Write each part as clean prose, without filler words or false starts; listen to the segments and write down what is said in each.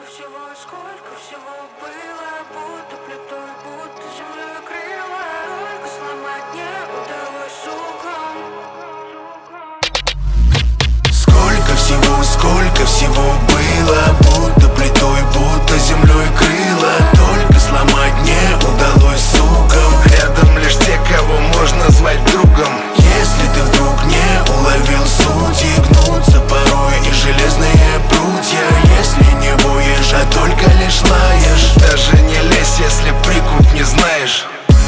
сколько всего было, будто плитой, будто землей крыло. Только сломать не удалось, сука. Сколько всего было, будто плитой, будто землей крыло. Только сломать не удалось, сукам. Рядом лишь те, кого можно звать другом. Если ты вдруг не уловил суть, и гнутся порой и железные прутья. Если не воешь, а только лишь лаешь, даже не лезь, если прикуп не знаешь.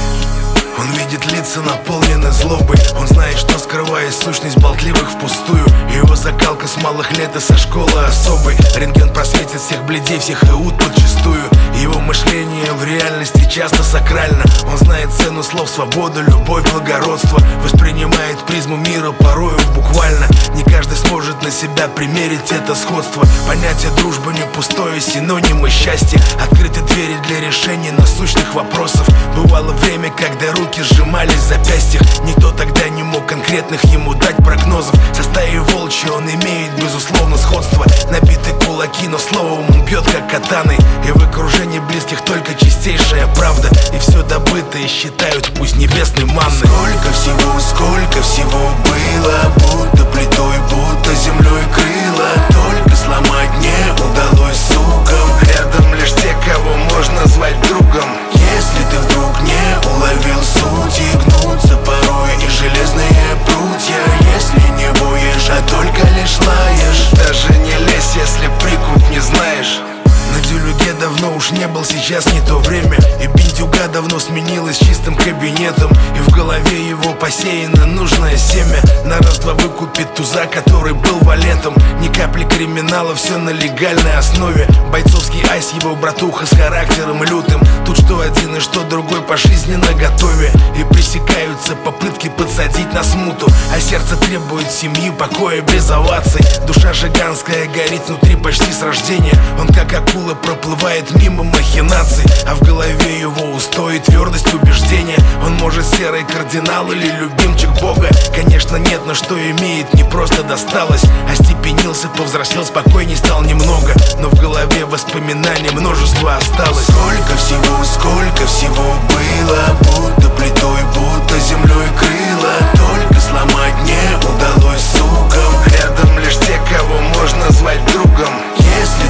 Он видит лица, наполнены злобой. Он знает, что скрывает сущность болтливых впустую. Его закалка с малых лет и со школы особой. Рентген просветит всех бледей, всех иуд подчистую. Его мышление в реальности часто сакрально. Он знает цену слов, свободу, любовь, благородство. Воспринимает призму мира порою буквально. Не каждый сможет на себя примерить это сходство. Понятие дружбы не пустое, синонимы счастья. Открыты двери для решения насущных вопросов. Бывало время, когда руки сжимались в запястьях. Никто тогда не мог конкретных ему дать прогнозов. Со стаей волчьей он имеет безусловно сходство. Набиты кулаки, но словом он бьет как катаной. И в окружении близких только чистейшая правда. И все добытое считают пусть небесной манной. Сколько всего было, будто плитой, будто землей крыло. Только сломать не удалось, сукам. Рядом лишь те, кого можно звать другом. Если ты вдруг не уловил суть, и гнутся порой и железные прутья. Если не воешь, а только лишь лаешь, даже не лезь, если прикуп не знаешь. На дюлюге давно уж не был, сейчас не то время. И бендюга давно сменилась чистым кабинетом. И в голове его посеяно нужное семя. На раз-два выкупит туза, который был валетом. Ни капли криминала, все на легальной основе. Бойцовский айс, его братуха с характером лютым. Тут что один и что другой по жизни наготове. И пресекаются попытки подсадить на смуту. А сердце требует семьи, покоя без оваций. Душа жиганская горит внутри почти с рождения. Он как акула проплывает мимо махинаций. А в голове его устой и твердость убеждения. Он может серый кардинал или любимчик Бога. Конечно нет, но что имеет, не просто досталось. Остепенился, повзрослел, спокойней стал немного. Но в голове воспоминаний множество осталось. Сколько всего было, будто плитой, будто землей крыло. Только сломать не удалось, сукам. Рядом лишь те, кого можно звать другом. Если